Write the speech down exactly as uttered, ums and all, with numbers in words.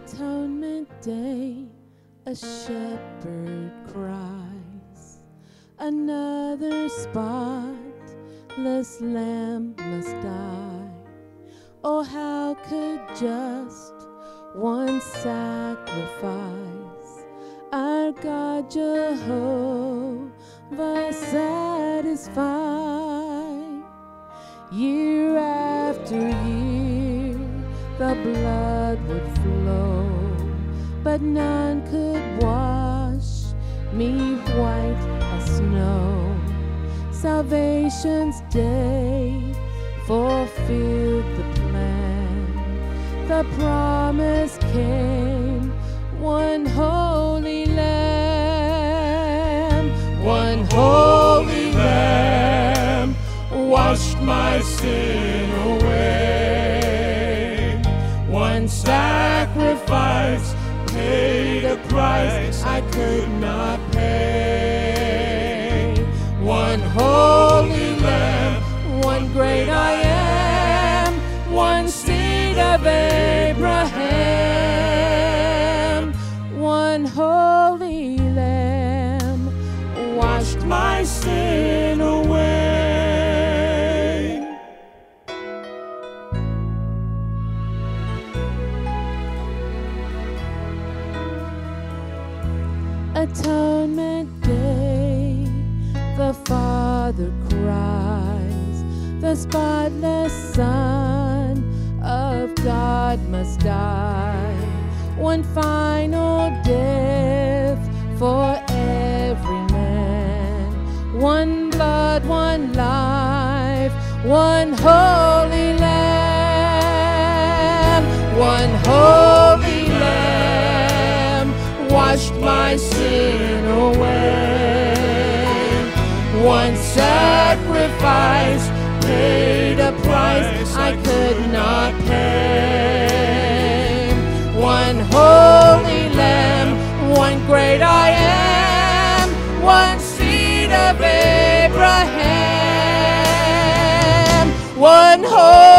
Atonement Day, a shepherd cries, another spotless lamb must die. Oh, how could just one sacrifice our God Jehovah satisfy? Year after year the blood would flow, but none could wash me white as snow. Salvation's day fulfilled the plan. The promise came, one holy lamb, one holy lamb washed my sin away. One sacrifice paid a price I could not pay. One holy lamb, one great I am, one seed of Abraham. One holy lamb washed my sin away. Atonement Day, the Father cries, the spotless Son of God must die. One final death for every man, one blood, one life, one holy lamb, one holy lamb washed my sin away. One sacrifice paid a price I could not pay. One holy lamb, one great I am, one seed of Abraham. One holy